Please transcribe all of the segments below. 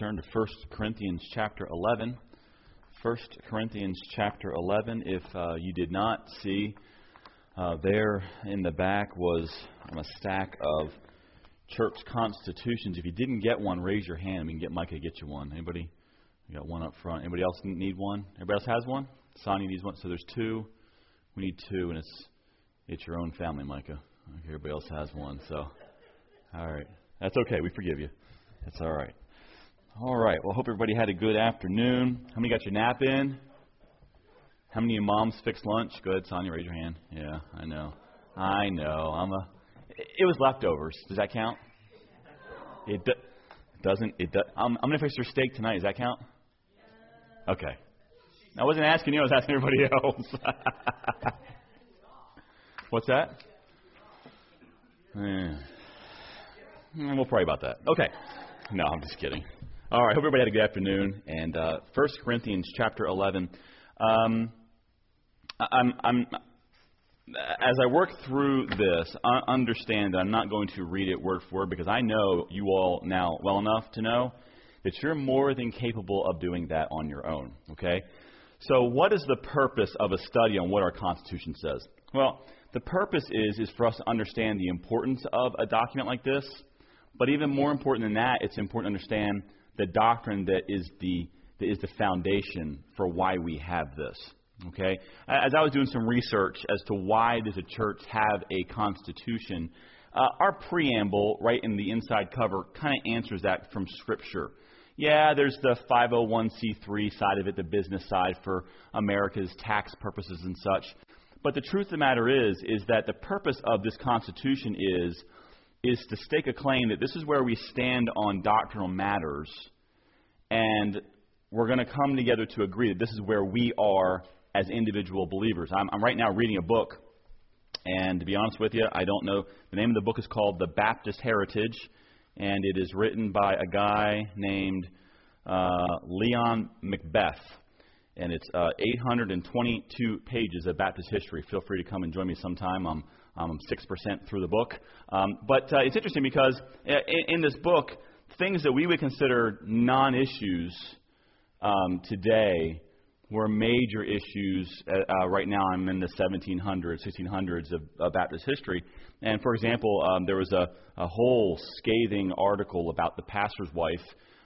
Turn to 1 Corinthians chapter 11. 1 Corinthians chapter 11. If you did not see, there in the back was a stack of church constitutions. If you didn't get one, raise your hand. We can get Micah to get you one. Anybody? We got one up front. Anybody else need one? Everybody else has one? Sonia needs one. So there's two. We need two, and it's your own family, Micah. Okay, everybody else has one. So, all right. That's okay. We forgive you. That's all right. All right. Well, I hope everybody had a good afternoon. How many got your nap in? How many of your moms fixed lunch? Good. Sonia, raise your hand. Yeah, I know. It was leftovers. Does that count? It doesn't. I'm going to fix your steak tonight. Does that count? Okay. I wasn't asking you. I was asking everybody else. What's that? We'll pray about that. Okay. No, I'm just kidding. All right. Hope everybody had a good afternoon. And 1 Corinthians chapter 11. As I work through this, understand that I'm not going to read it word for word because I know you all now well enough to know that you're more than capable of doing that on your own. Okay? So what is the purpose of a study on what our Constitution says? Well, the purpose is for us to understand the importance of a document like this. But even more important than that, it's important to understand the doctrine that is the foundation for why we have this. Okay? As I was doing some research as to why does a church have a constitution, our preamble, right in the inside cover, kind of answers that from Scripture. Yeah, there's the 501c3 side of it, the business side for America's tax purposes and such. But the truth of the matter is that the purpose of this Constitution is to stake a claim that this is where we stand on doctrinal matters, and we're going to come together to agree that this is where we are as individual believers. I'm right now reading a book, and to be honest with you, I don't know. The name of the book is called The Baptist Heritage, and it is written by a guy named Leon Macbeth. And it's 822 pages of Baptist history. Feel free to come and join me sometime. I'm 6% through the book. But it's interesting because in this book, things that we would consider non-issues today were major issues. Right now I'm in the 1700s, 1600s of Baptist history. And for example, there was a whole scathing article about the pastor's wife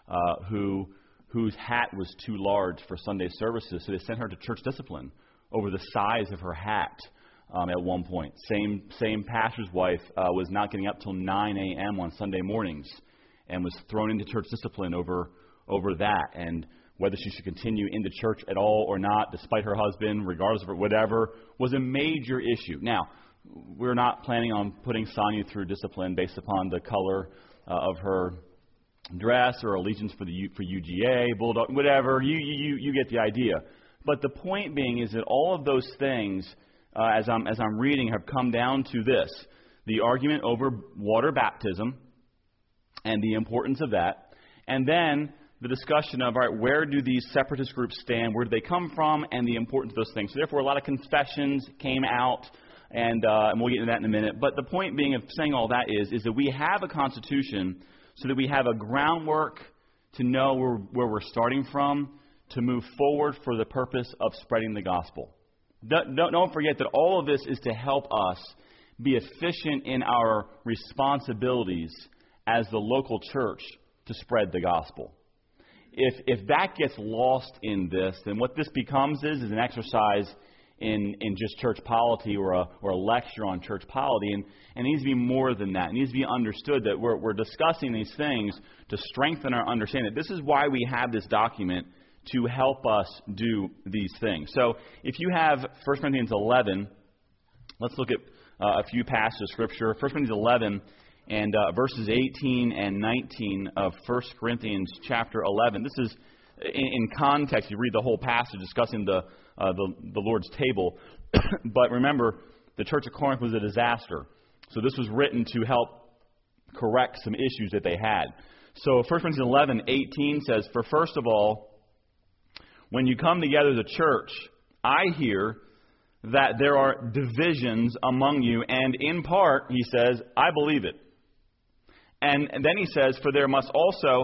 whose hat was too large for Sunday services, so they sent her to church discipline over the size of her hat at one point. Same pastor's wife was not getting up till 9 a.m. on Sunday mornings and was thrown into church discipline over that, and whether she should continue into church at all or not, despite her husband, regardless of whatever, was a major issue. Now, we're not planning on putting Sonia through discipline based upon the color of her dress or allegiance for UGA, Bulldog, whatever. You get the idea. But the point being is that all of those things, as I'm reading, have come down to this: the argument over water baptism and the importance of that, and then the discussion of, all right, where do these separatist groups stand, where do they come from, and the importance of those things. So therefore, a lot of confessions came out, and we'll get into that in a minute. But the point being of saying all that is that we have a constitution so that we have a groundwork to know where we're starting from to move forward for the purpose of spreading the gospel. Don't forget that all of this is to help us be efficient in our responsibilities as the local church to spread the gospel. If that gets lost in this, then what this becomes is an exercise in just church polity or a lecture on church polity, and it needs to be more than that. It needs to be understood that we're discussing these things to strengthen our understanding. This is why we have this document, to help us do these things. So if you have 1 Corinthians 11, let's look at a few passages of Scripture. 1 Corinthians 11 and verses 18 and 19 of 1 Corinthians chapter 11. This is, in context, you read the whole passage discussing the Lord's table. But remember, the church of Corinth was a disaster. So this was written to help correct some issues that they had. So 1 Corinthians 11:18 says, "For first of all, when you come together as a church, I hear that there are divisions among you, and in part," he says, "I believe it." And then he says, "For there must also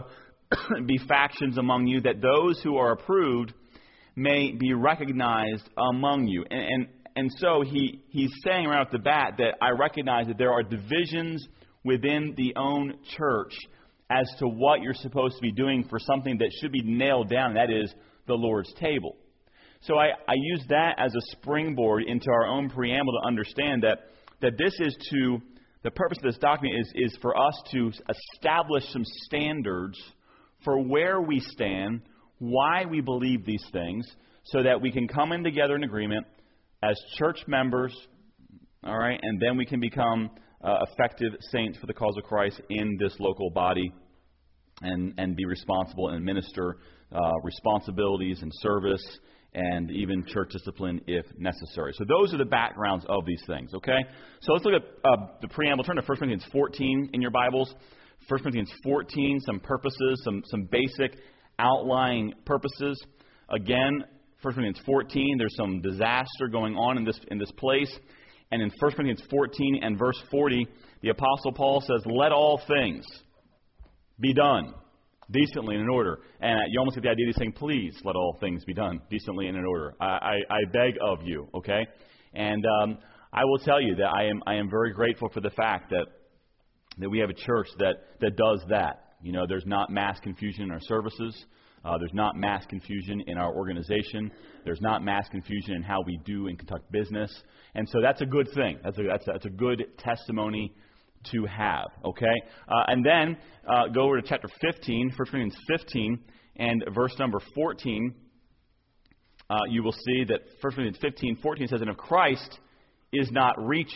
be factions among you, that those who are approved may be recognized among you. And so he's saying right off the bat that I recognize that there are divisions within the own church as to what you're supposed to be doing for something that should be nailed down, and that is the Lord's table. So I use that as a springboard into our own preamble to understand that this is to, the purpose of this document is for us to establish some standards for where we stand, why we believe these things, so that we can come in together in agreement as church members, all right, and then we can become effective saints for the cause of Christ in this local body and be responsible and administer responsibilities and service and even church discipline if necessary. So those are the backgrounds of these things, okay? So let's look at the preamble. Turn to 1 Corinthians 14 in your Bibles. 1 Corinthians 14, some purposes, some basic outlying purposes. Again, 1 Corinthians 14, there's some disaster going on in this place. And in 1 Corinthians 14 and verse 40, the Apostle Paul says, let all things be done decently and in order. And you almost get the idea of saying, please let all things be done decently and in order. I beg of you, okay? And I will tell you that I am very grateful for the fact that we have a church that does that. You know, there's not mass confusion in our services. There's not mass confusion in our organization. There's not mass confusion in how we do and conduct business. And so that's a good thing. That's a good testimony to have, okay? And then go over to chapter 15, 1 Corinthians 15, and verse number 14. You will see that 1 Corinthians 15, 14 says, and if Christ is not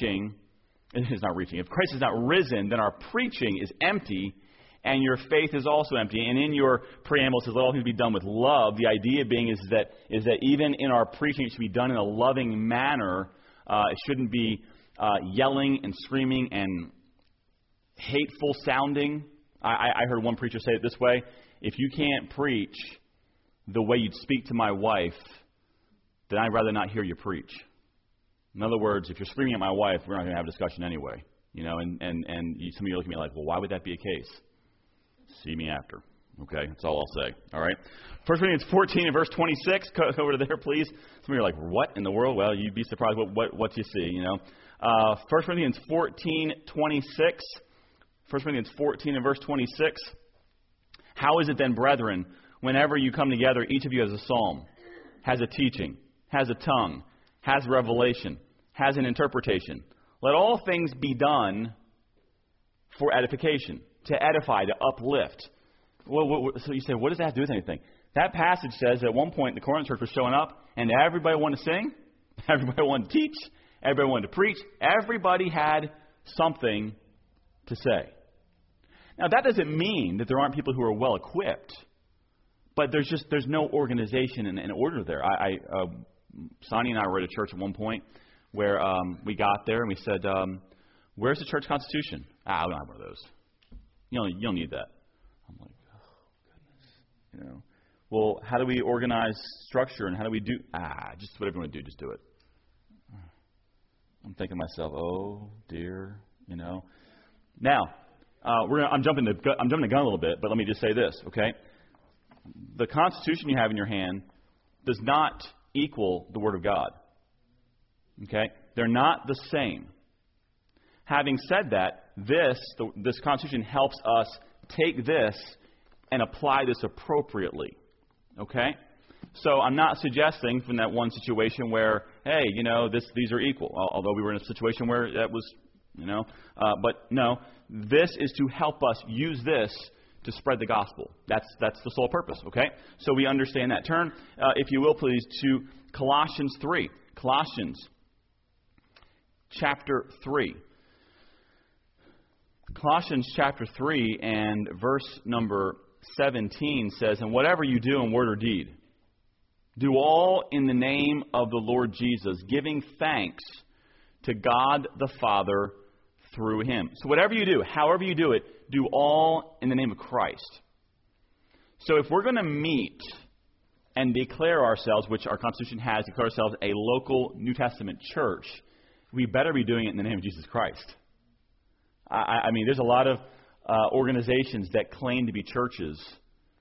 if Christ is not risen, then our preaching is empty, and your faith is also empty. And in your preamble, it says, let all things be done with love. The idea being is that even in our preaching, it should be done in a loving manner. It shouldn't be yelling and screaming and hateful sounding. I heard one preacher say it this way: if you can't preach the way you'd speak to my wife, then I'd rather not hear you preach. In other words, if you're screaming at my wife, we're not going to have a discussion anyway. You know, and some of you look at me like, well, why would that be a case? See me after. Okay, that's all I'll say. All right. 1 Corinthians 14 and verse 26. Go over to there, please. Some of you are like, what in the world? Well, you'd be surprised what you see, you know. 1 Corinthians 14, 26. 1 Corinthians 14 and verse 26. How is it then, brethren, whenever you come together, each of you has a psalm, has a teaching, has a tongue, has revelation, has an interpretation? Let all things be done for edification, to edify, to uplift. So you say, what does that have to do with anything? That passage says that at one point the Corinth church was showing up and everybody wanted to sing, everybody wanted to teach, everybody wanted to preach, everybody had something to say. Now that doesn't mean that there aren't people who are well equipped, but there's no organization and order there. Sonny and I were at a church at one point where we got there and we said, where's the church constitution? We don't have one of those. You don't need that. I'm like, oh, goodness. You know, well, how do we organize structure and how do we do? Just what everyone would do, just do it. I'm thinking to myself, oh dear, you know. Now, I'm jumping the gun a little bit, but let me just say this, okay? The Constitution you have in your hand does not equal the Word of God. Okay? They're not the same. Having said that, this Constitution helps us take this and apply this appropriately. Okay? So I'm not suggesting from that one situation where, hey, you know, these are equal. Although we were in a situation where that was, you know. But no, this is to help us use this to spread the gospel. That's the sole purpose. Okay? So we understand that. Turn, if you will, please, to Colossians 3. Colossians chapter 3. Colossians chapter 3 and verse number 17 says, and whatever you do in word or deed, do all in the name of the Lord Jesus, giving thanks to God the Father through Him. So whatever you do, however you do it, do all in the name of Christ. So if we're going to meet and declare ourselves, which our Constitution has, declare ourselves a local New Testament church, we better be doing it in the name of Jesus Christ. I mean, there's a lot of organizations that claim to be churches,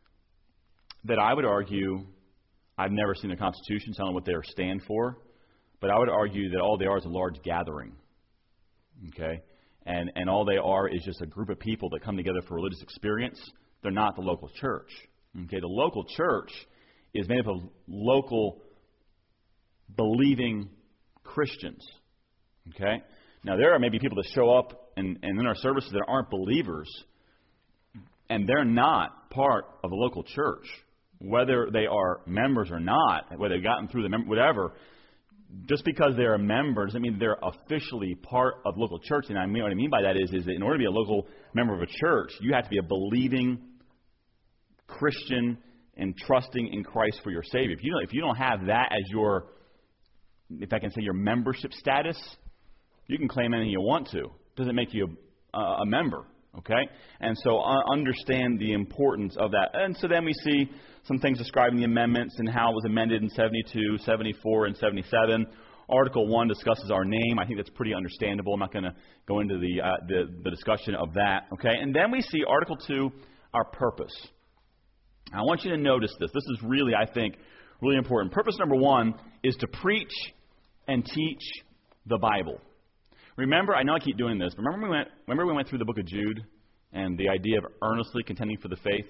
that I would argue, I've never seen the Constitution, so I don't know what they stand for, but I would argue that all they are is a large gathering. Okay? And all they are is just a group of people that come together for religious experience. They're not the local church. Okay? The local church is made up of local believing Christians. Okay? Now, there are maybe people that show up and in our services that aren't believers, and they're not part of the local church. Whether they are members or not, whether they've gotten through the whatever, just because they're a member doesn't mean they're officially part of the local church. And what I mean by that is that in order to be a local member of a church, you have to be a believing Christian and trusting in Christ for your Savior. If you don't have that as your, if I can say, your membership status, you can claim anything you want to. It doesn't make you a member. Okay? And so understand the importance of that. And so then we see some things describing the amendments and how it was amended in 72, 74, and 77. Article 1 discusses our name. I think that's pretty understandable. I'm not going to go into the discussion of that. Okay? And then we see Article 2, our purpose. I want you to notice this. This is really, I think, really important. Purpose number 1 is to preach and teach the Bible. Remember, I know I keep doing this, but remember we went through the book of Jude and the idea of earnestly contending for the faith?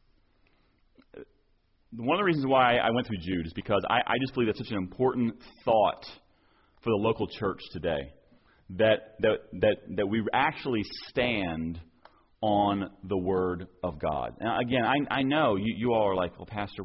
One of the reasons why I went through Jude is because I just believe that's such an important thought for the local church today, that we actually stand on the Word of God. Now, again, I know you all are like, well, Pastor,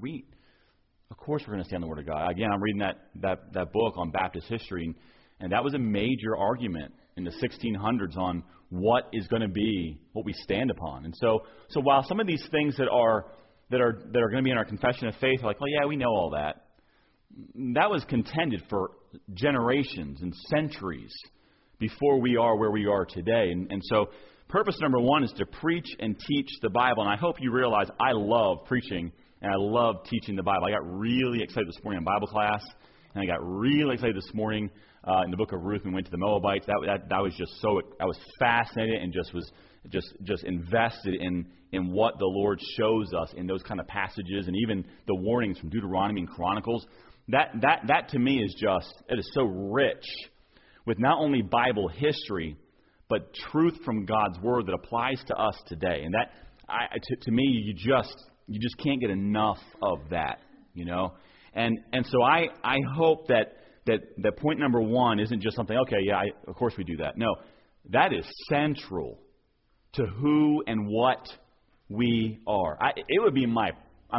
of course we're going to stand on the Word of God. Again, I'm reading that book on Baptist history, and that was a major argument in the 1600s on what is going to be what we stand upon. And so while some of these things that are going to be in our confession of faith are like, well, yeah, we know all that. That was contended for generations and centuries before we are where we are today. And so purpose number 1 is to preach and teach the Bible. And I hope you realize I love preaching and I love teaching the Bible. I got really excited this morning in Bible class, and I got really excited this morning in the book of Ruth. We went to the Moabites. That was just so, I was fascinated and just invested in what the Lord shows us in those kind of passages, and even the warnings from Deuteronomy and Chronicles. That to me is it is so rich with not only Bible history, but truth from God's Word that applies to us today. And that, to me, you just can't get enough of that, you know. And so I hope that point number 1 isn't just something, okay, yeah, of course we do that. No, that is central to who and what we are. It would be you want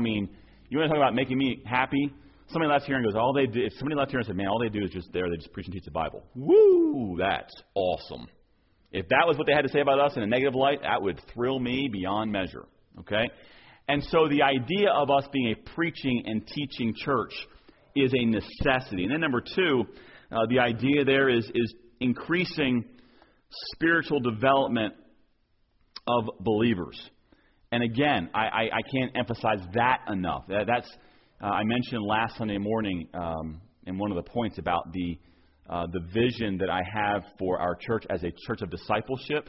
to talk about making me happy? Somebody left here and goes, if somebody left here and said, man, all they do is they just preach and teach the Bible. Woo, that's awesome. If that was what they had to say about us in a negative light, that would thrill me beyond measure. Okay? And so the idea of us being a preaching and teaching church is a necessity. And then number 2, the idea there is increasing spiritual development of believers. And again, I can't emphasize that enough. I mentioned last Sunday morning in one of the points about the vision that I have for our church as a church of discipleship.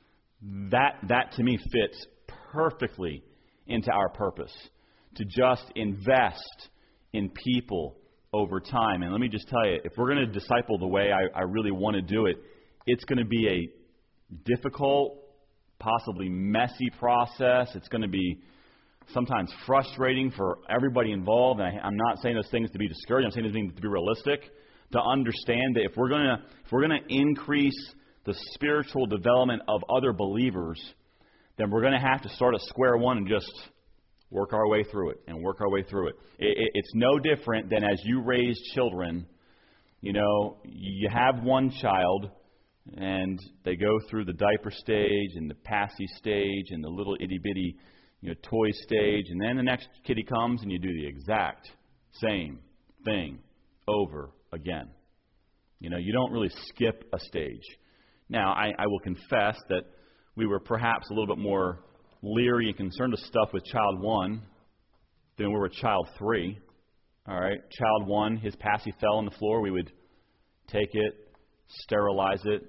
That to me fits perfectly into our purpose, to just invest in people over time. And let me just tell you, if we're going to disciple the way I really want to do it, it's going to be a difficult, possibly messy process. It's going to be sometimes frustrating for everybody involved. And I'm not saying those things to be discouraged. I'm saying those things to be realistic, to understand that if we're going to increase the spiritual development of other believers, then we're going to have to start at square one and just work our way through it and work our way through it. It's no different than as you raise children. You know, you have one child and they go through the diaper stage and the passy stage and the little itty-bitty, toy stage, and then the next kitty comes and you do the exact same thing over again. You don't really skip a stage. Now, I will confess that we were perhaps a little bit more leery and concerned with stuff with child 1 than we were with child 3. All right, child 1, his passy fell on the floor. We would take it, sterilize it.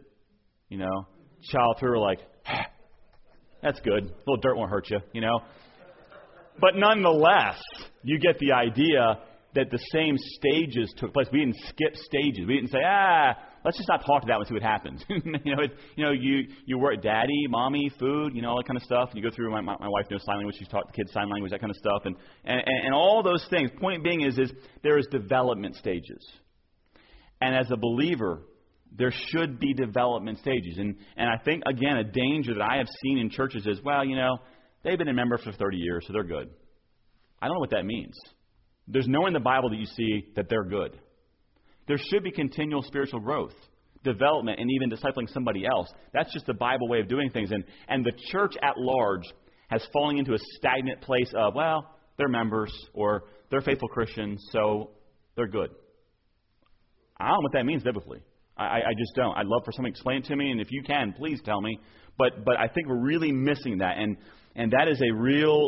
Child 3 were like, that's good. A little dirt won't hurt you. But nonetheless, you get the idea that the same stages took place. We didn't skip stages. We didn't say, let's just not talk to that one and see what happens. You work, daddy, mommy, food, all that kind of stuff. And you go through, my wife knows sign language. She's taught the kids sign language, that kind of stuff. And all those things. Point being is there is development stages. And as a believer, there should be development stages. And I think, again, a danger that I have seen in churches is, they've been a member for 30 years, so they're good. I don't know what that means. There's nowhere in the Bible that you see that they're good. There should be continual spiritual growth, development, and even discipling somebody else. That's just the Bible way of doing things. And the church at large has fallen into a stagnant place of, they're members or they're faithful Christians, so they're good. I don't know what that means biblically. I just don't. I'd love for someone to explain it to me, and if you can, please tell me. But I think we're really missing that, and that is a real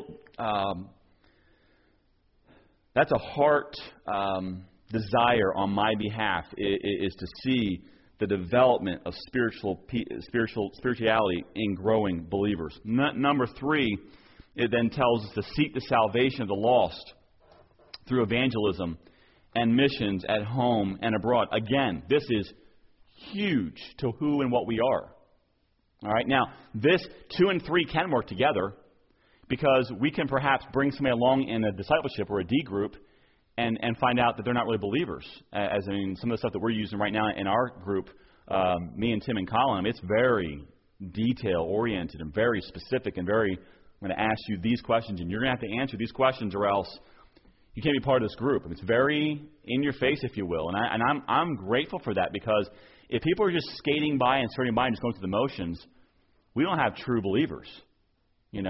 that's a heart desire on my behalf is to see the development of spirituality in growing believers. Number 3, it then tells us to seek the salvation of the lost through evangelism and missions at home and abroad. Again, this is huge to who and what we are. All right, now, this 2 and 3 can work together because we can perhaps bring somebody along in a discipleship or a D group and find out that they're not really believers. Some of the stuff that we're using right now in our group, me and Tim and Colin, it's very detail-oriented and very specific and very, I'm going to ask you these questions, and you're going to have to answer these questions or else you can't be part of this group. It's very in your face, if you will. And I'm grateful for that because if people are just skating by and skirting by and just going through the motions, we don't have true believers. And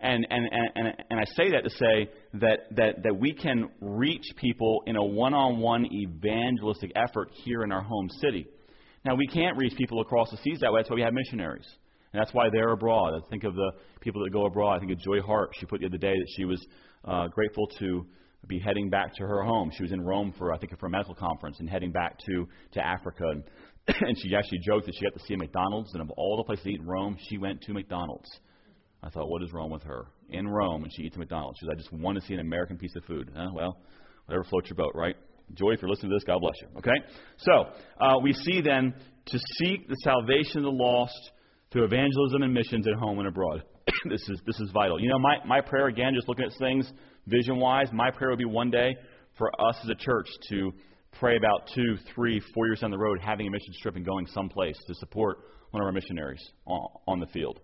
I say that to say that we can reach people in a one-on-one evangelistic effort here in our home city. Now, we can't reach people across the seas that way. That's why we have missionaries. And that's why they're abroad. I think of the people that go abroad. I think of Joy Hart. She put the other day that she was grateful to be heading back to her home. She was in Rome for a medical conference and heading back to Africa. And she actually joked that she got to see a McDonald's. And of all the places to eat in Rome, she went to McDonald's. I thought, what is wrong with her? In Rome, and she eats a McDonald's. She says, I just want to see an American piece of food. Whatever floats your boat, right? Joy, if you're listening to this, God bless you. Okay? So, we see then to seek the salvation of the lost through evangelism and missions at home and abroad. This is vital. My prayer, again, just looking at things vision-wise, my prayer would be one day for us as a church to pray about 2, 3, 4 years down the road having a mission trip and going someplace to support one of our missionaries on the field.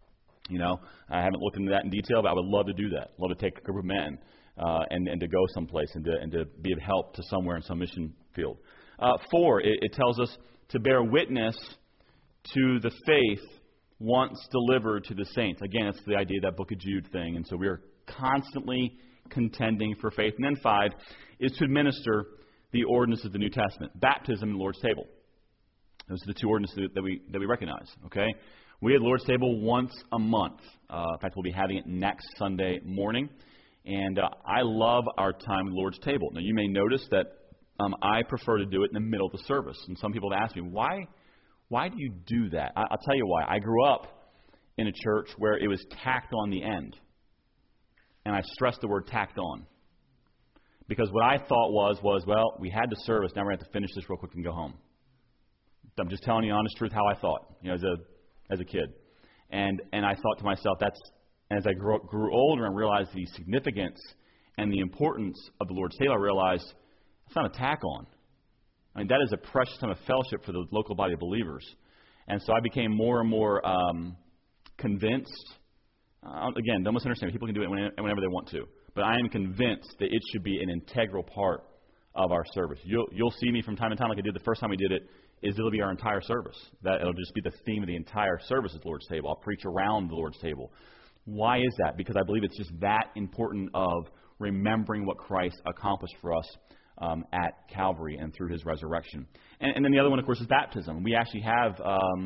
I haven't looked into that in detail, but I would love to do that. Love to take a group of men and to go someplace and to be of help to somewhere in some mission field. 4, it tells us to bear witness to the faith once delivered to the saints. Again, it's the idea of that Book of Jude thing, and so we are constantly contending for faith. And then 5 is to administer the ordinance of the New Testament, baptism and Lord's table. Those are the 2 ordinances that we recognize. Okay. We have Lord's Table once a month. In fact, we'll be having it next Sunday morning. And I love our time at Lord's Table. Now, you may notice that I prefer to do it in the middle of the service. And some people have asked me, why do you do that? I'll tell you why. I grew up in a church where it was tacked on the end. And I stress the word tacked on. Because what I thought was, we had the service, now we're going to have to finish this real quick and go home. I'm just telling you the honest truth how I thought, as a kid. And I thought to myself, as I grew older and realized the significance and the importance of the Lord's Table, I realized it's not a tack on. That is a precious time of fellowship for the local body of believers. And so I became more and more convinced. Again, don't misunderstand. People can do it whenever they want to. But I am convinced that it should be an integral part of our service. You'll see me from time to time, like I did the first time we did it, it'll be our entire service. It'll just be the theme of the entire service at the Lord's Table. I'll preach around the Lord's Table. Why is that? Because I believe it's just that important of remembering what Christ accomplished for us at Calvary and through His resurrection. And then the other one, of course, is baptism. We actually have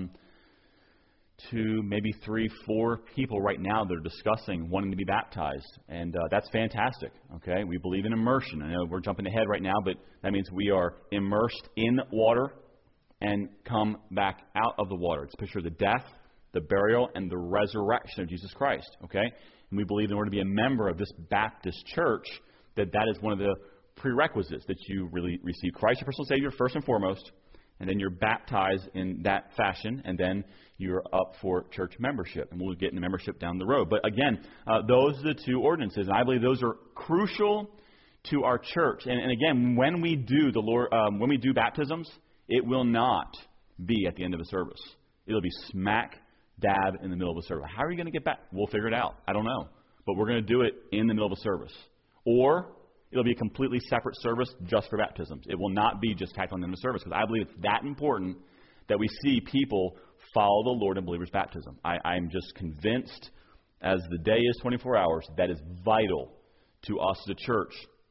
2, maybe 3, 4 people right now that are discussing wanting to be baptized. And that's fantastic. Okay, we believe in immersion. I know we're jumping ahead right now, but that means we are immersed in water and come back out of the water. It's a picture of the death, the burial, and the resurrection of Jesus Christ. Okay? And we believe in order to be a member of this Baptist church, that is one of the prerequisites, that you really receive Christ, your personal Savior, first and foremost, and then you're baptized in that fashion, and then you're up for church membership. And we'll get into membership down the road. But again, those are the two ordinances, and I believe those are crucial to our church. And again, when we do when we do baptisms, it will not be at the end of the service. It'll be smack dab in the middle of the service. How are you going to get back? We'll figure it out. I don't know. But we're going to do it in the middle of the service. Or it'll be a completely separate service just for baptisms. It will not be just tacked on the end of the service, because I believe it's that important that we see people follow the Lord in believers' baptism. I'm just convinced, as the day is 24 hours, that is vital to us as a church.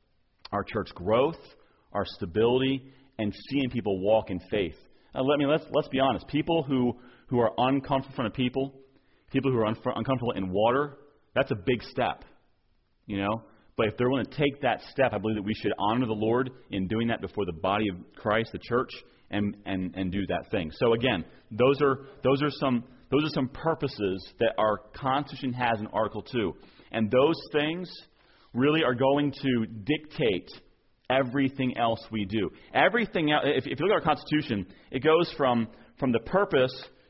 Our church growth, our stability, and seeing people walk in faith. Let's be honest. People who are uncomfortable in front of people who are uncomfortable in water, that's a big step, you know. But if they're willing to take that step, I believe that we should honor the Lord in doing that before the body of Christ, the church, and do that thing. So again, those are some purposes that our Constitution has in Article 2, and those things really are going to dictate everything else we do. Everything else, if you look at our Constitution, it goes from the purpose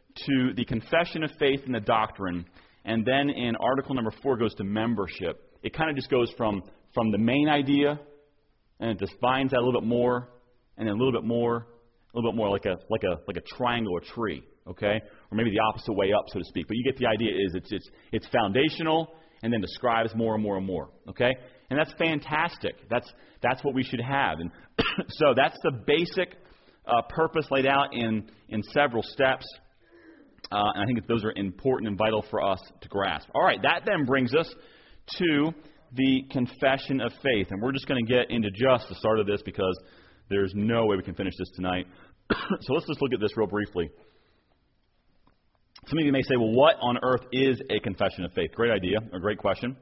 to the confession of faith and the doctrine, and then in Article number 4 goes to membership. It kind of just goes from the main idea, and it defines that a little bit more, and then a little bit more, like a triangle or tree, okay? Or maybe the opposite way up, so to speak. But you get the idea. It's foundational, and then describes more and more and more, okay? And that's fantastic. That's what we should have. And so that's the basic purpose laid out in several steps. And I think those are important and vital for us to grasp. All right, that then brings us to the confession of faith. And we're just going to get into just the start of this, because there's no way we can finish this tonight. So let's just look at this real briefly. Some of you may say, well, what on earth is a confession of faith? Great idea, or great question.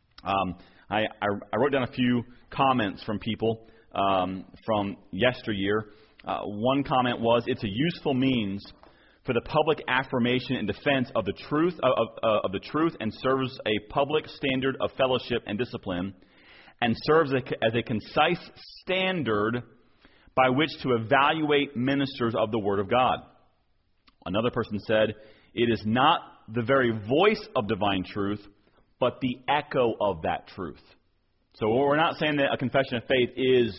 I wrote down a few comments from people from yesteryear. One comment was, it's a useful means for the public affirmation and defense of the truth of the truth, and serves a public standard of fellowship and discipline, and serves as a concise standard by which to evaluate ministers of the Word of God. Another person said, it is not the very voice of divine truth, but the echo of that truth. So we're not saying that a confession of faith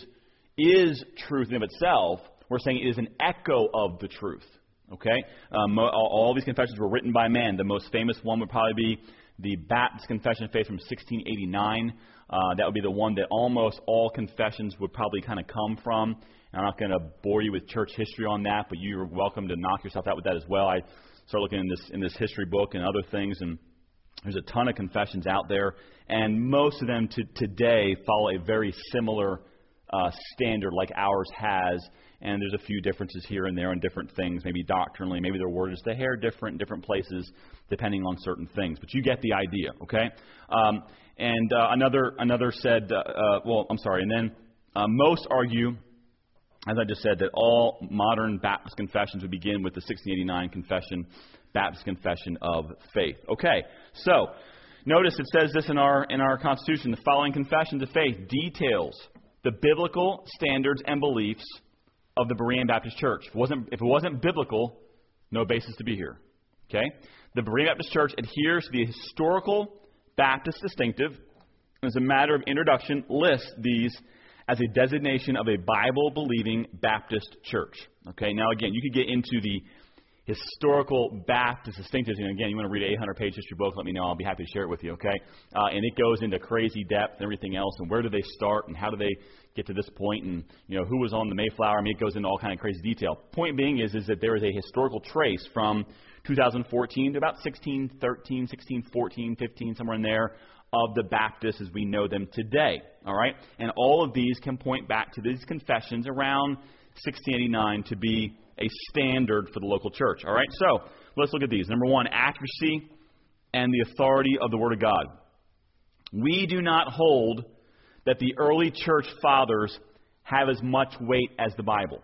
is truth in of itself. We're saying it is an echo of the truth. Okay? All these confessions were written by man. The most famous one would probably be the Baptist Confession of Faith from 1689. That would be the one that almost all confessions would probably kind of come from. And I'm not going to bore you with church history on that, but you're welcome to knock yourself out with that as well. I started looking in this history book and other things, and there's a ton of confessions out there, and most of them today follow a very similar standard like ours has. And there's a few differences here and there on different things, maybe doctrinally, maybe their word is a hair different in different places, depending on certain things. But you get the idea, okay? Another said, and then most argue, as I just said, that all modern Baptist confessions would begin with the 1689 Baptist Confession of Faith. Okay, so notice it says this in our Constitution: the following confessions of faith details the biblical standards and beliefs of the Berean Baptist Church. If it wasn't biblical, no basis to be here. Okay? The Berean Baptist Church adheres to the historical Baptist distinctive, and as a matter of introduction, lists these as a designation of a Bible-believing Baptist church. Okay? Now, again, you could get into the historical Baptist distinctives. And again, you want to read an 800-page history book, let me know. I'll be happy to share it with you, okay? And it goes into crazy depth and everything else, and where do they start, and how do they get to this point, and who was on the Mayflower. I mean, it goes into all kind of crazy detail. Point being is that there is a historical trace from 2014 to about 1613, 1614, 15, somewhere in there, of the Baptists as we know them today, all right? And all of these can point back to these confessions around 1689 to be a standard for the local church. All right, so let's look at these. Number one, accuracy and the authority of the Word of God. We do not hold that the early church fathers have as much weight as the Bible.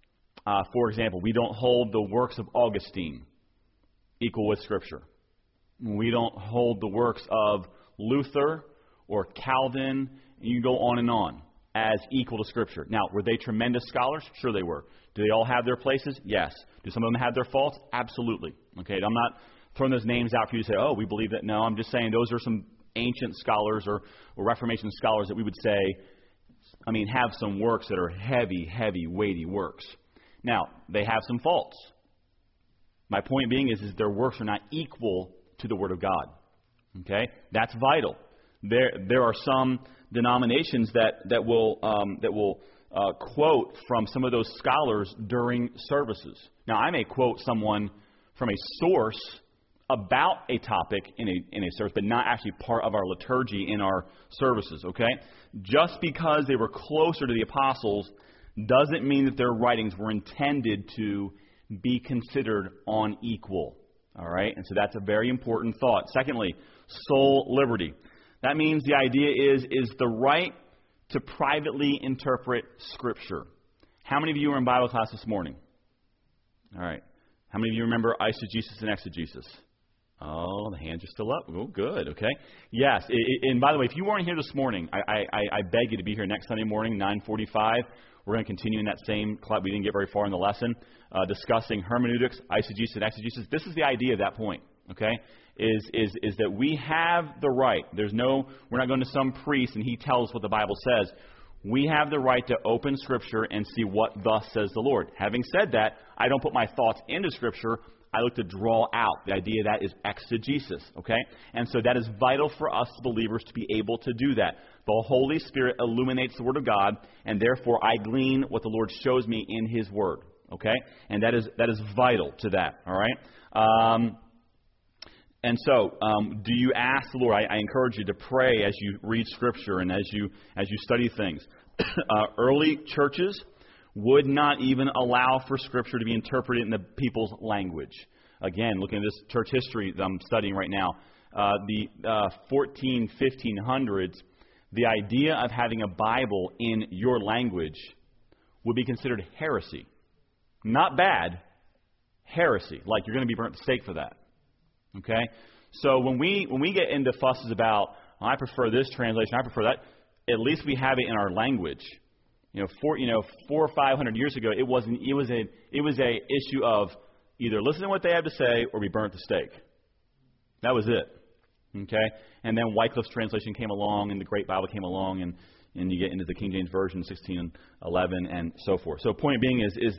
For example, we don't hold the works of Augustine equal with Scripture. We don't hold the works of Luther or Calvin, and you go on and on, as equal to Scripture. Now, were they tremendous scholars? Sure they were. Do they all have their places? Yes. Do some of them have their faults? Absolutely. Okay, I'm not throwing those names out for you to say, oh, we believe that. No, I'm just saying those are some ancient scholars or Reformation scholars that we would say, have some works that are heavy, heavy, weighty works. Now, they have some faults. My point being is their works are not equal to the Word of God. Okay? That's vital. There are some denominations that will quote from some of those scholars during services. Now, I may quote someone from a source about a topic in a service, but not actually part of our liturgy in our services, okay? Just because they were closer to the apostles doesn't mean that their writings were intended to be considered on equal, all right? And so that's a very important thought. Secondly, soul liberty. That means the idea is the right to privately interpret Scripture. How many of you were in Bible class this morning? All right. How many of you remember eisegesis and exegesis? Oh, the hands are still up. Oh, good. Okay. Yes. And by the way, if you weren't here this morning, I beg you to be here next Sunday morning, 9:45. We're going to continue in that same class. We didn't get very far in the lesson, discussing hermeneutics, eisegesis, and exegesis. This is the idea of that point. Okay, is that we have the right. We're not going to some priest and he tells us what the Bible says. We have the right to open Scripture and see what thus says the Lord. Having said that, I don't put my thoughts into Scripture. I look to draw out. The idea of that is exegesis, okay? And so that is vital for us believers to be able to do that. The Holy Spirit illuminates the Word of God, and therefore I glean what the Lord shows me in His Word, okay? And that is vital to that, all right? And so, do you ask the Lord? I encourage you to pray as you read Scripture and as you study things. Early churches would not even allow for Scripture to be interpreted in the people's language. Again, looking at this church history that I'm studying right now, the 1500s, the idea of having a Bible in your language would be considered heresy. Not bad, heresy. Like you're going to be burnt at the stake for that. Okay? So when we get into fusses about, I prefer this translation, I prefer that, at least we have it in our language. 400 or 500 years ago, it was a issue of either listen to what they have to say or be burnt at the stake. That was it. Okay? And then Wycliffe's translation came along and the Great Bible came along and you get into the King James Version 1611 and so forth. So point being is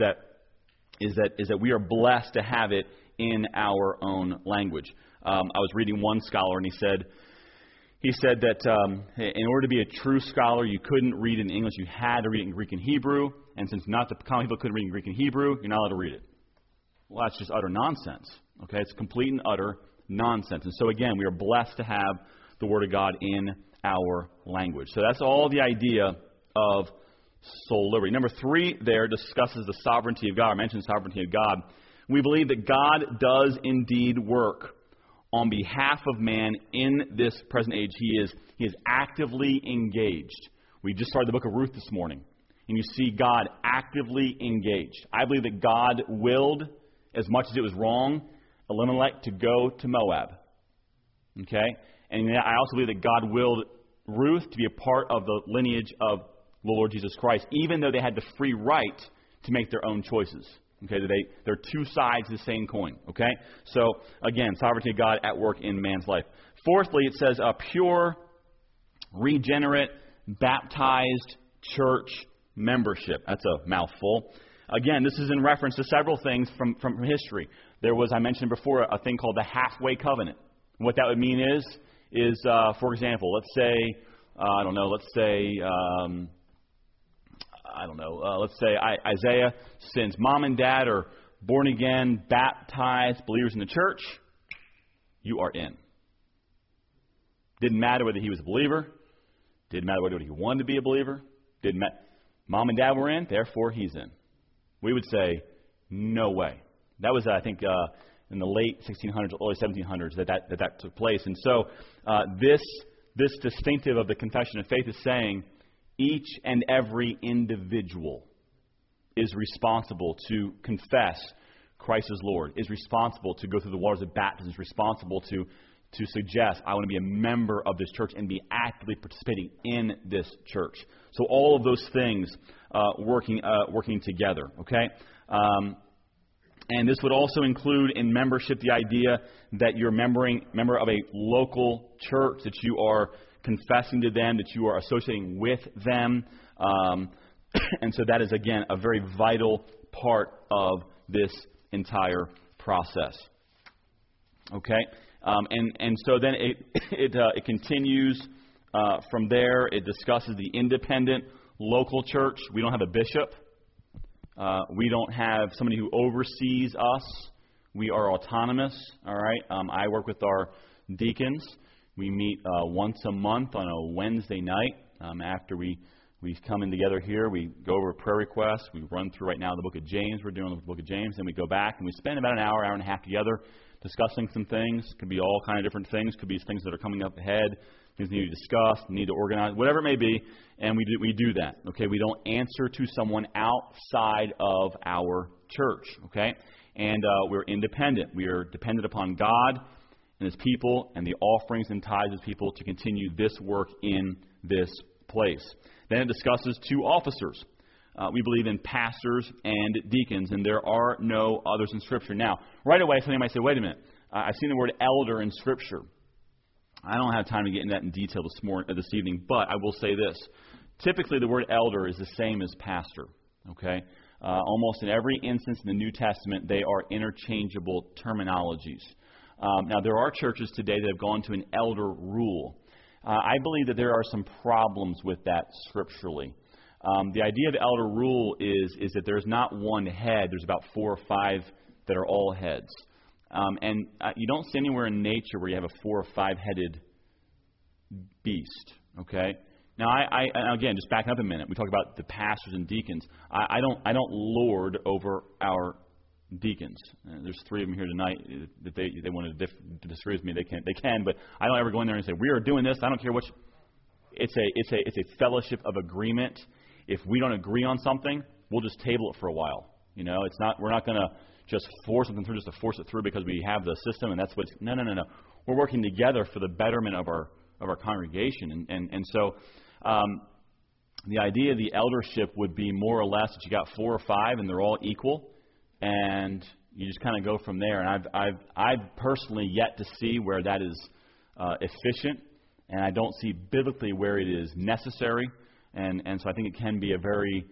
that we are blessed to have it in our own language. I was reading one scholar, and he said that in order to be a true scholar, you couldn't read it in English. You had to read it in Greek and Hebrew. And since not the common people couldn't read in Greek and Hebrew, you're not allowed to read it. Well, that's just utter nonsense. Okay, it's complete and utter nonsense. And so again, we are blessed to have the Word of God in our language. So that's all the idea of soul liberty. Number 3 there discusses the sovereignty of God. I mentioned sovereignty of God. We believe that God does indeed work on behalf of man in this present age. He is actively engaged. We just started the book of Ruth this morning, and you see God actively engaged. I believe that God willed, as much as it was wrong, Elimelech to go to Moab. Okay? And I also believe that God willed Ruth to be a part of the lineage of the Lord Jesus Christ, even though they had the free right to make their own choices. Okay, they're two sides of the same coin. Okay, so again, sovereignty of God at work in man's life. Fourthly, it says a pure, regenerate, baptized church membership. That's a mouthful. Again, this is in reference to several things from history. There was, I mentioned before, a thing called the halfway covenant. What that would mean is for example, let's say Isaiah, since mom and dad are born again, baptized believers in the church, you are in. Didn't matter whether he was a believer. Didn't matter whether he wanted to be a believer. Didn't matter. Mom and dad were in, therefore he's in. We would say, no way. That was, I think, in the late 1600s, early 1700s that took place. And so this distinctive of the confession of faith is saying, each and every individual is responsible to confess Christ as Lord, is responsible to go through the waters of baptism, is responsible to to suggest I want to be a member of this church and be actively participating in this church. So all of those things working together, okay? And this would also include in membership the idea that you're a member of a local church, that you are confessing to them, that you are associating with them. And so that is, again, a very vital part of this entire process. Okay? And so then it continues from there. It discusses the independent local church. We don't have a bishop. We don't have somebody who oversees us. We are autonomous. All right. I work with our deacons. We meet once a month on a Wednesday night. After we come in together here, we go over prayer requests. We run through right now the book of James. We're doing the book of James. Then we go back and we spend about an hour and a half together discussing some things. Could be all kind of different things. Could be things that are coming up ahead, things need to discuss, need to organize, whatever it may be. And we do that. Okay, we don't answer to someone outside of our church. Okay, and we're independent. We are dependent upon God and His people and the offerings and tithes of His people to continue this work in this place. Then it discusses two officers. We believe in pastors and deacons, and there are no others in Scripture. Now, right away, somebody might say, wait a minute, I've seen the word elder in Scripture. I don't have time to get into that in detail this evening, but I will say this. Typically, the word elder is the same as pastor. Okay, almost in every instance in the New Testament, they are interchangeable terminologies. Now, there are churches today that have gone to an elder rule. I believe that there are some problems with that scripturally. The idea of elder rule is that there's not one head. There's about 4 or 5 that are all heads. And you don't see anywhere in nature where you have a 4 or 5-headed beast. Okay. Now, I again, just backing up a minute, we talk about the pastors and deacons. I don't lord over our deacons. There's 3 of them here tonight that they want to disagree with me. They can, but I don't ever go in there and say we are doing this. I don't care what. It's a fellowship of agreement. If we don't agree on something, we'll just table it for a while. You know, we're not going to just force something through just to force it through because we have the system and that's what's no. We're working together for the betterment of our congregation, and so the idea of the eldership would be more or less that you got 4 or 5 and they're all equal, and you just kind of go from there. And I've personally yet to see where that is efficient, and I don't see biblically where it is necessary. And so I think it can be a very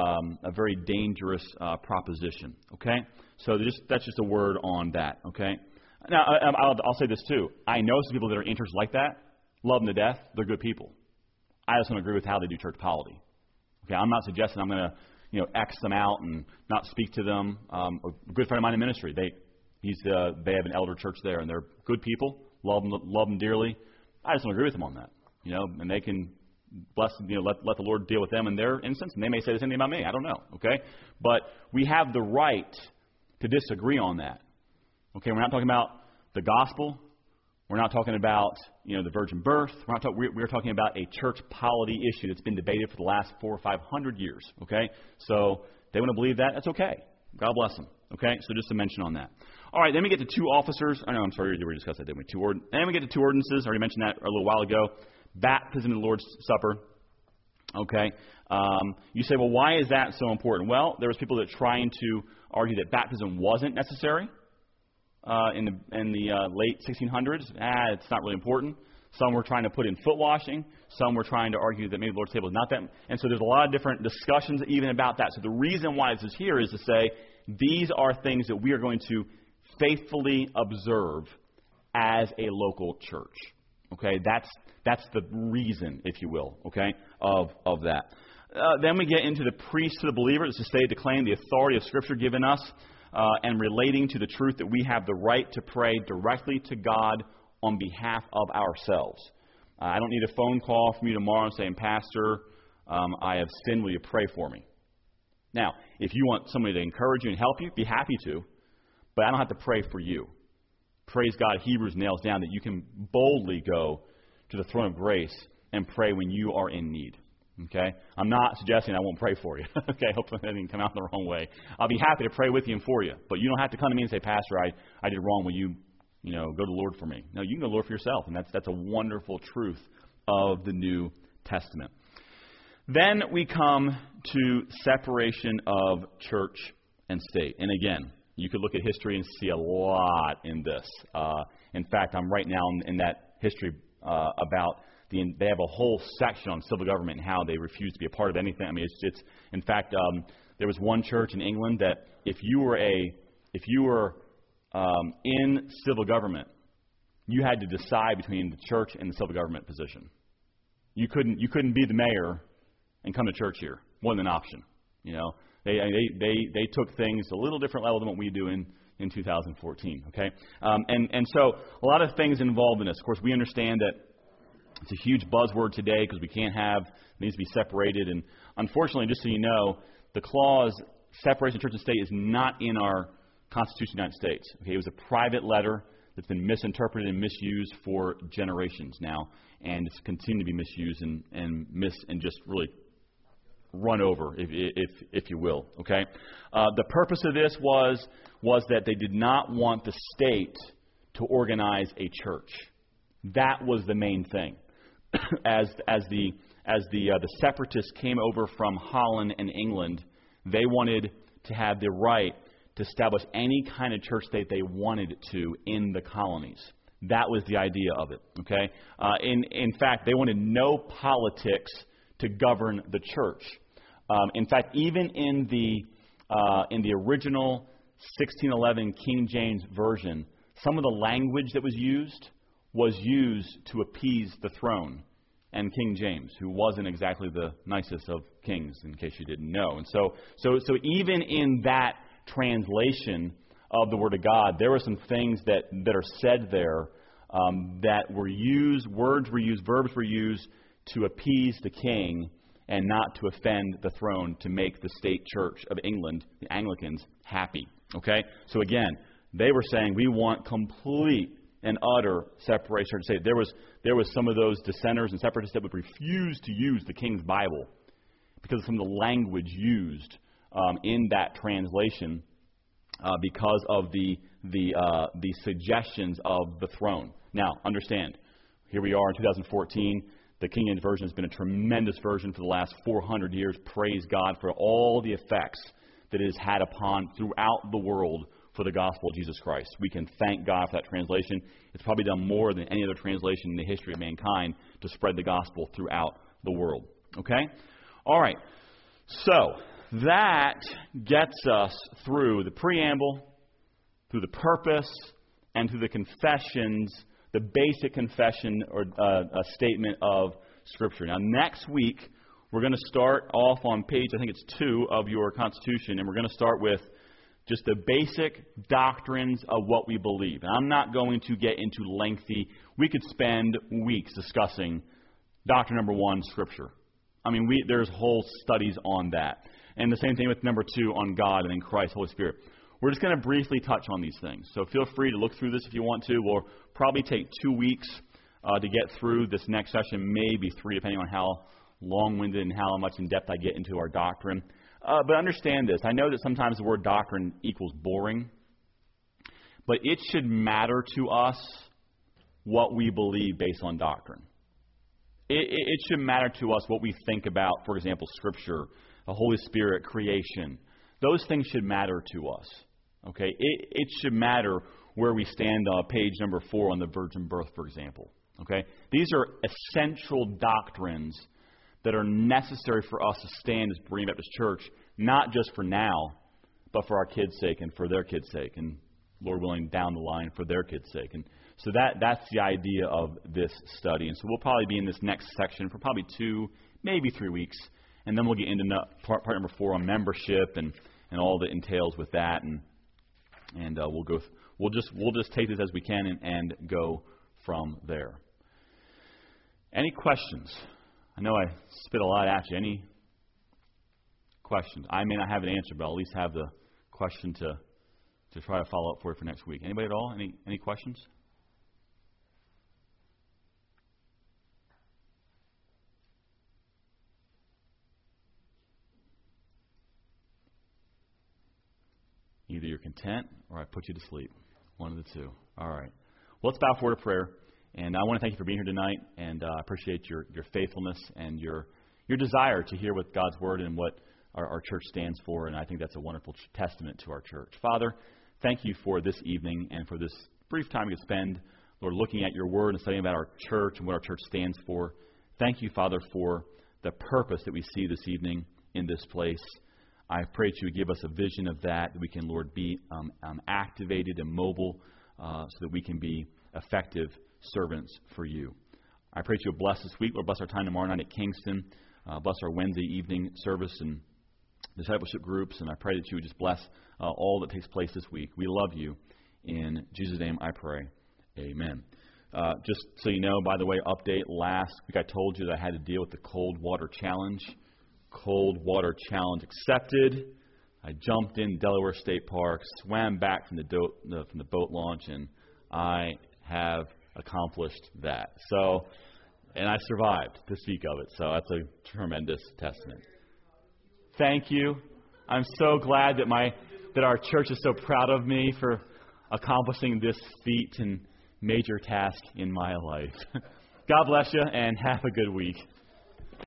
dangerous proposition. Okay, so that's just a word on that. Okay, now I'll say this too. I know some people that are in churches like that, love them to death. They're good people. I just don't agree with how they do church polity. Okay, I'm not suggesting I'm going to X them out and not speak to them. A good friend of mine in ministry, they have an elder church there, and they're good people. Love them dearly. I just don't agree with them on that. And they can. Let the Lord deal with them in their instance, and they may say the same thing about me. I don't know, okay? But we have the right to disagree on that. Okay, we're not talking about the gospel. We're not talking about, the virgin birth. We're talking about a church polity issue that's been debated for the last 400 or 500 years, okay? So they want to believe that. That's okay. God bless them, okay? So just to mention on that. All right, then we get to 2 officers. Oh, no, I'm sorry, we already discussed that, didn't we? Then we get to 2 ordinances. I already mentioned that a little while ago. Baptism in the Lord's Supper. Okay. You say, well, why is that so important? Well, there was people that trying to argue that baptism wasn't necessary in the late 1600s. It's not really important. Some were trying to put in foot washing. Some were trying to argue that maybe the Lord's table is not that. And so there's a lot of different discussions even about that. So the reason why this is here is to say these are things that we are going to faithfully observe as a local church. Okay, that's the reason, if you will, okay, of that. Then we get into the priesthood of believers. It's to say to claim the authority of Scripture given us and relating to the truth that we have the right to pray directly to God on behalf of ourselves. I don't need a phone call from you tomorrow saying, Pastor, I have sinned. Will you pray for me? Now, if you want somebody to encourage you and help you, be happy to, but I don't have to pray for you. Praise God, Hebrews nails down that you can boldly go to the throne of grace and pray when you are in need. Okay? I'm not suggesting I won't pray for you. Okay? Hopefully that didn't come out the wrong way. I'll be happy to pray with you and for you, but you don't have to come to me and say, Pastor, I did wrong. Will you go to the Lord for me. No, you can go to the Lord for yourself, and that's a wonderful truth of the New Testament. Then we come to separation of church and state. And again, you could look at history and see a lot in this. In fact, I'm right now in that history about they have a whole section on civil government and how they refuse to be a part of anything. I mean, it's in fact, there was one church in England that if you were in civil government, you had to decide between the church and the civil government position. You couldn't be the mayor and come to church here. Wasn't an option. They took things a little different level than what we do in 2014. Okay, and so a lot of things involved in this. Of course, we understand that it's a huge buzzword today because it needs to be separated. And unfortunately, just so you know, the clause separation of church and state is not in our Constitution of the United States. Okay, it was a private letter that's been misinterpreted and misused for generations now, and it's continued to be misused and just really run over, if you will. Okay, the purpose of this was that they did not want the state to organize a church. That was the main thing. As the separatists came over from Holland and England, they wanted to have the right to establish any kind of church state they wanted to in the colonies. That was the idea of it. Okay. In fact, they wanted no politics to govern the church. In fact, even in the original 1611 King James Version, some of the language that was used to appease the throne and King James, who wasn't exactly the nicest of kings, in case you didn't know. And so even in that translation of the Word of God, there were some things that are said there that were used, words were used, verbs were used to appease the king and not to offend the throne, to make the state church of England, the Anglicans, happy. Okay? So again, they were saying, we want complete and utter separation of state. There was some of those dissenters and separatists that would refuse to use the King's Bible because of some of the language used in that translation because of the suggestions of the throne. Now, understand, here we are in 2014. The King James Version has been a tremendous version for the last 400 years. Praise God for all the effects that it has had upon throughout the world for the gospel of Jesus Christ. We can thank God for that translation. It's probably done more than any other translation in the history of mankind to spread the gospel throughout the world. Okay? All right. So, that gets us through the preamble, through the purpose, and through the confessions, the basic confession or a statement of Scripture. Now, next week, we're going to start off on page, I think it's 2 of your Constitution, and we're going to start with just the basic doctrines of what we believe. And I'm not going to get into lengthy, we could spend weeks discussing doctrine number 1, Scripture. I mean, there's whole studies on that. And the same thing with number 2 on God and in Christ, Holy Spirit. We're just going to briefly touch on these things. So feel free to look through this if you want to. We'll probably take 2 weeks to get through this next session, maybe 3, depending on how long-winded and how much in depth I get into our doctrine. But understand this. I know that sometimes the word doctrine equals boring, but it should matter to us what we believe based on doctrine. It should matter to us what we think about, for example, Scripture, the Holy Spirit, creation. Those things should matter to us. Okay, it should matter where we stand on page number 4 on the virgin birth, for example. Okay, these are essential doctrines that are necessary for us to stand as Berean Baptist Church, not just for now, but for our kids' sake and for their kids' sake, and Lord willing, down the line for their kids' sake. And so that's the idea of this study. And so we'll probably be in this next section for probably 2, maybe 3 weeks, and then we'll get into part number 4 on membership and all that entails with that, and we'll just take this as we can and go from there. Any questions? I know I spit a lot at you. Any questions? I may not have an answer, but I'll at least have the question to try to follow up for you for next week. Anybody at all? Any questions? Either you're content or I put you to sleep. One of the two. All right. Well, let's bow forward to prayer. And I want to thank you for being here tonight, and I appreciate your faithfulness and your desire to hear what God's Word and what our church stands for, and I think that's a wonderful testament to our church. Father, thank you for this evening and for this brief time we could spend, Lord, looking at your Word and studying about our church and what our church stands for. Thank you, Father, for the purpose that we see this evening in this place. I pray that you would give us a vision of that we can, Lord, be activated and mobile so that we can be effective servants for you. I pray that you would bless this week. Lord, bless our time tomorrow night at Kingston. Bless our Wednesday evening service and discipleship groups. And I pray that you would just bless all that takes place this week. We love you. In Jesus' name I pray. Amen. Just so you know, by the way, update. Last week I told you that I had to deal with the cold water challenge. Cold water challenge accepted. I jumped in Delaware State Park, swam back from the boat launch, and I have accomplished that. So, and I survived to speak of it. So that's a tremendous testament. Thank you. I'm so glad that our church is so proud of me for accomplishing this feat and major task in my life. God bless you and have a good week.